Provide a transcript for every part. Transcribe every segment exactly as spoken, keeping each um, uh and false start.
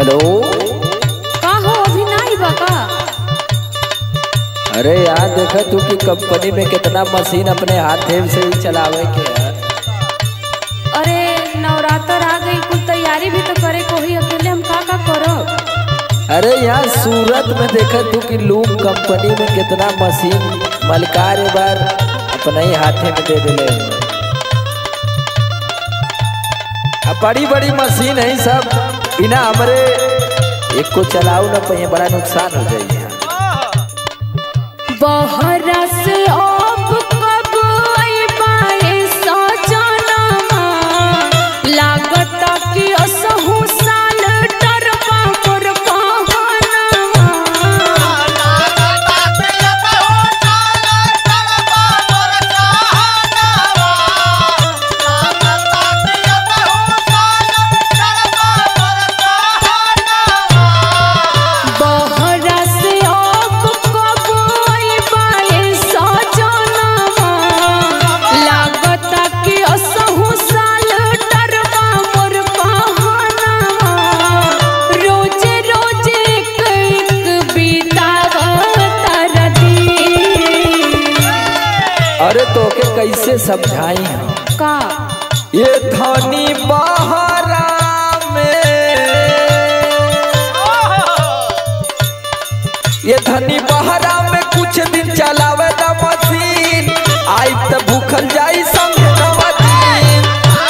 Hello, का हो अभी नहीं बका? अरे यार देखा तू कि कंपनी में कितना मशीन अपने हाथे से ही चलावे के है। अरे नवरात्र आ गई, कुछ तैयारी भी तो करे को ही, अकेले हम का का करब? अरे यार सूरत में देखा तू कि लूम कंपनी में कितना मशीन मलकार एक बार अपने ही हाथे में दे दिले। अब बड़ी बड़ी मशीन है सब, बिना हमरे एक को चलाऊ ना पे बड़ा नुकसान हो जाए। बहरा से अब कब अइबा ए सजनमा, लागता कि असहु साल डरबा मोर कहनमा। बहरा से अब कब अइबा ए सजनमा, लागता कि असहु साल डरबा मोर कहनमा। रोजे रोजे एक एक बीतावता दिन। अरे तो के कैसे समझाई हम? का ये धनी बहरा में, ये धनी बहरा में कुछ दिन चलावे दा मशीन, आई त भूखल जाई संगे नवदीन।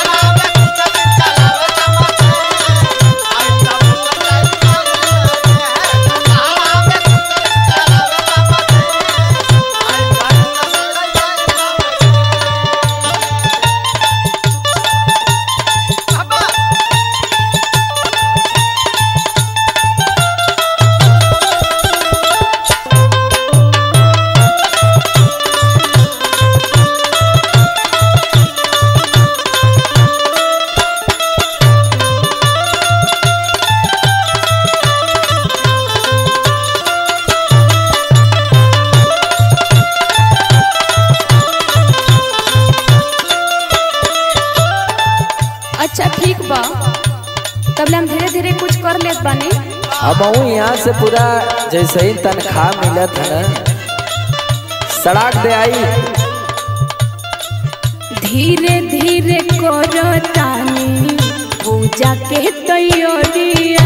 अच्छा ठीक बा, तब हम धीरे धीरे कुछ कर लेत बानी। हम यहाँ से पूरा जैसे ही तनख्वाह मिलत है ना, सड़क दे आई। धीरे धीरे करतानी पूजा के तैयारिया।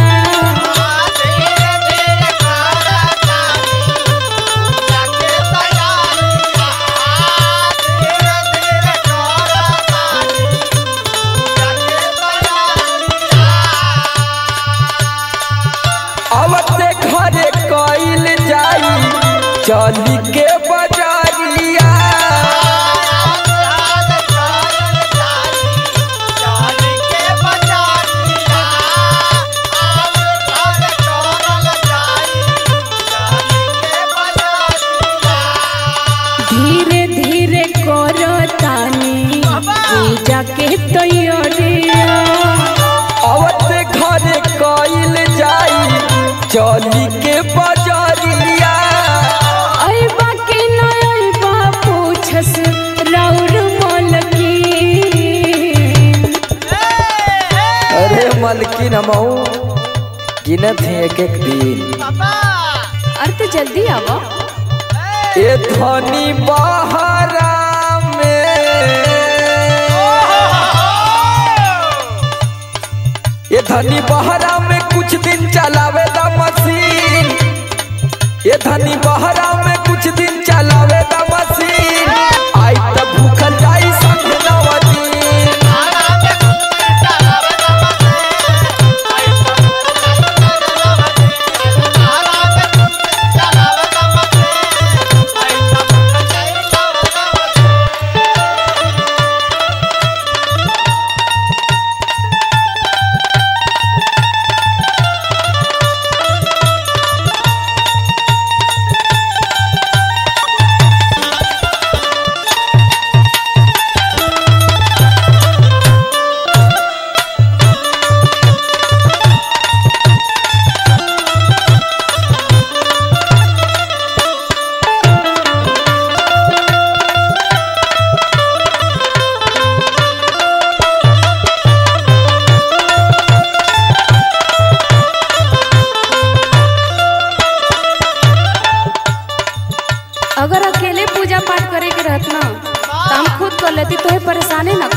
अवते घरे कइल जाई चली के बजारिया। धीरे धीरे करतानी पूजा के तैयारिया। अवते घरे कइल जाई चली के बजारिया। अइबा के न अइबा पूछस राउर मलकिन। अरे मलकिन हमहू गिनत है एक एक दिन। अरे तो जल्दी आवा। ये धनी बहरा में, ये धनी बहरा में कुछ दिन चलावे दा मशीन, ये धनी बहरा में कुछ दिन चलावे दा मशीन, आई त भूखल जाई संग नवदीन।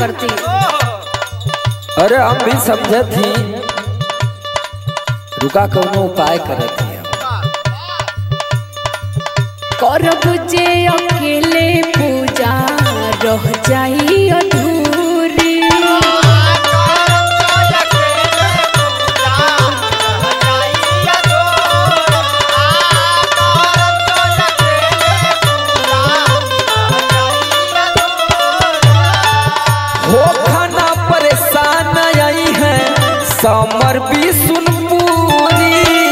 करती। अरे हम भी समझे थी, रुका कौनो उपाय करे थी। करब जे अकेले पूजा रह जाई अधूरी। हो खाना परेशान आई है समर भी सुन पूरी।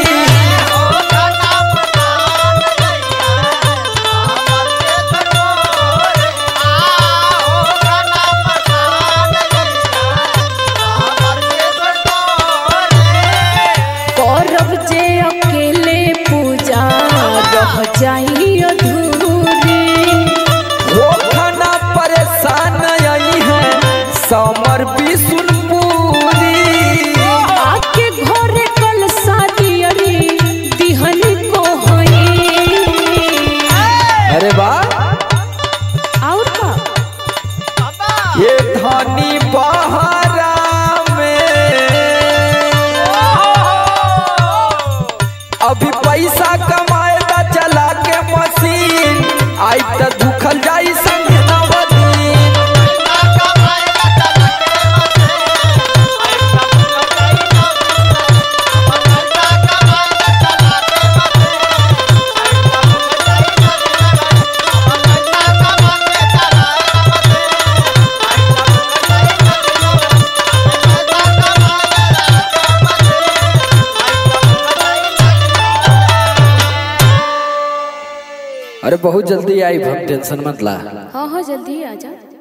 करब जे अकेले पूजा रह जाई अधूरी। हो खाना परेशान आई है समर भी सुन पूरी। आके घरे कल शादी अरी दिहन को होई। अरे वाह, और का ये धनी बहरा में अभी पैसा कमाए दा चला के मशीन। आई त दुखल जाई संग नवदीन। अरे बहुत जल्दी आई, हम टेंशन मत ला। हाँ हाँ जल्दी आ जा।